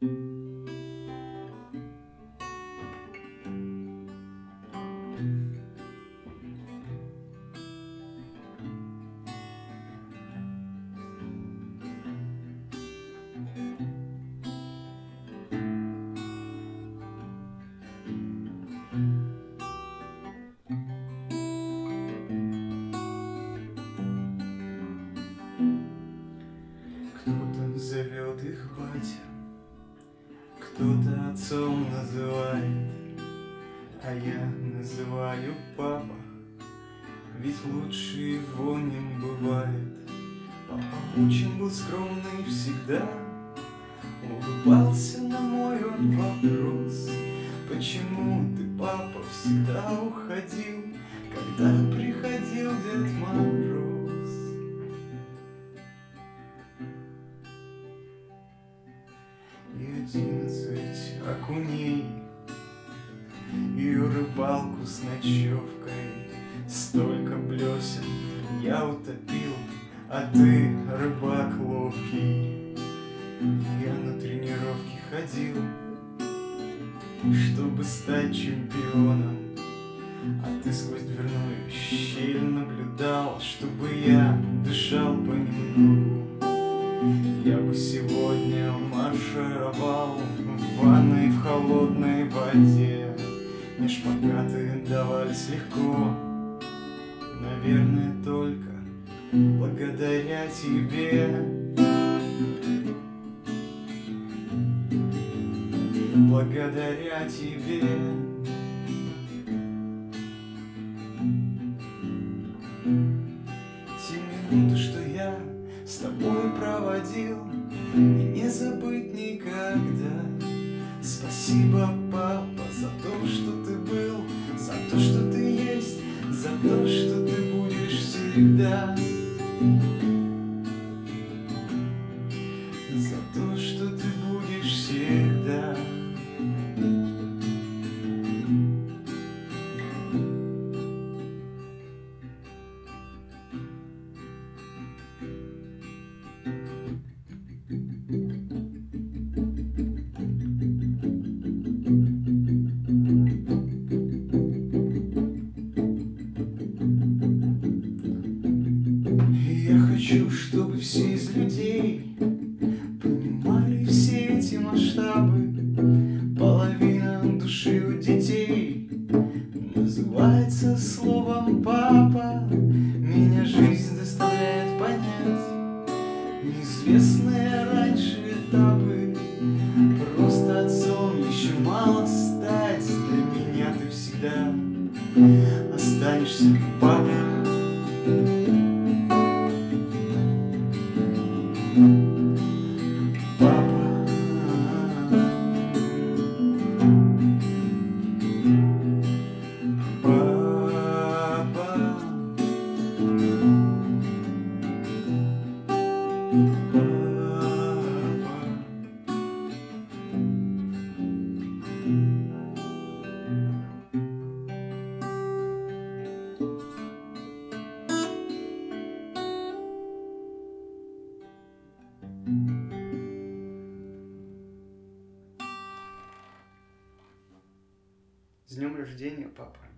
Кто-то зовет их батя, кто-то отцом называет, а я называю папа, ведь лучше его не бывает. Папа очень был скромный всегда, улыбался на мой он вопрос: почему ты, папа, всегда уходил, когда приходил Дед Мороз? И 11 окуней, и рыбалку с ночевкой, столько блесен я утопил, а ты рыбак ловкий. Я на тренировки ходил, чтобы стать чемпионом, а ты сквозь дверную щель наблюдал, чтобы я дышал понемногу. Я бы сегодня маршировал в ванной в холодной воде. Мне шпагаты давались легко, наверное, только благодаря тебе. Благодаря тебе. Те минуты, что я с тобой проводил, мне не забыть никогда. Спасибо, папа, за то, что ты был, за то, что ты есть, за то, что ты будешь всегда. За то, что ты будешь всегда. Я хочу, чтобы все из людей понимали все эти масштабы. Половина души у детей называется словом папа. Меня жизнь заставляет понять неизвестные раньше этапы. Просто отцом еще мало стать. Для меня ты всегда останешься, папа. С днем рождения, папа.